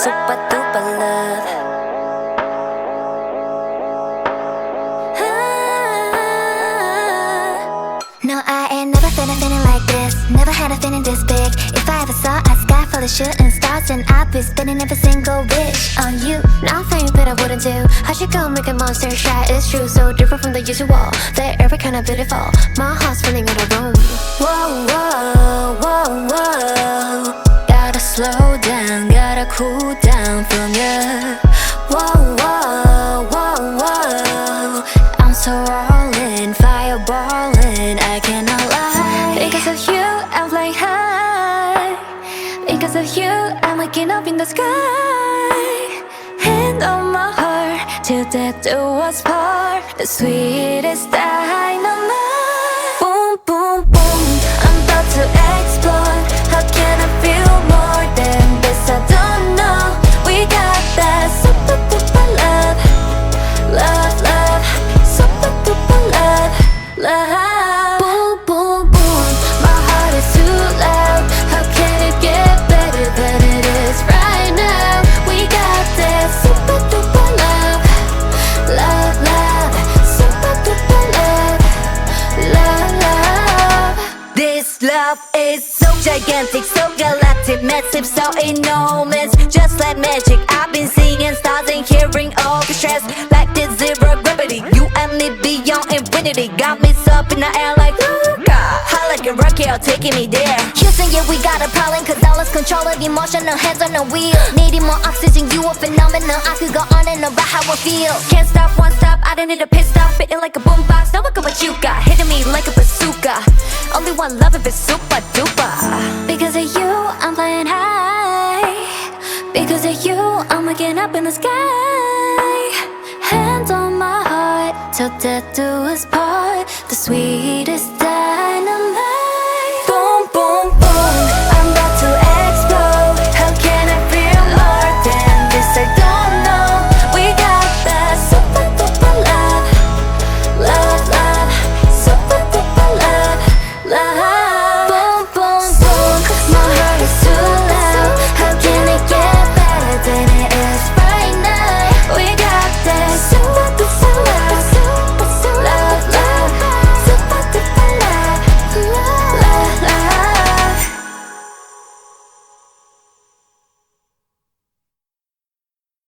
super duper love. No, I ain't never been a feeling like this. Never had a feeling this big. If I ever saw a sky full of shooting stars, then I'd be spinning every single wish on you. Nothing that I wouldn't do. How you go make a monster shy? It's true, so different from the usual. They're every kind of beautiful. My heart's running out of room. Whoa, whoa, whoa, whoa. Gotta slow down, gotta cool down from you. Whoa, whoa, whoa, whoa. I'm so all in, fireballing, I cannot lie. Because of you, I'm flying high. Because of you, I'm waking up in the sky. Hand on my heart, till death do us part. The sweetest dynamite. Boom, boom, boom, I'm about to explode. How can I feel more than this? I don't know. We got that super duper love. Love, love, super duper love. Love. Boom, boom, boom, my heart is too loud. How can it get better than it is right now? We got that super duper love. Love, love, super duper love. Love, love. This love is so gigantic, so galactic, massive, so enormous, just like magic. I've been seeing stars and hearing orchestras like this zero gravity. You and me beyond infinity, got me up in the air like Luca. High like a rocket, taking me there. Houston, yeah, we got a problem, cause I lost control of emotional hands on the wheel. Needing more oxygen, you a phenomenon. I could go on and on about how I feel. Can't stop, won't stop, I don't need a pit stop. Fitting like a boombox, now look at what you got. Hitting me like a bazooka. Only one love if it's super duper. Because of you, I'm flying high. Because of you, I'm waking up in the sky. Hands on my heart, till death do us part. The sweetest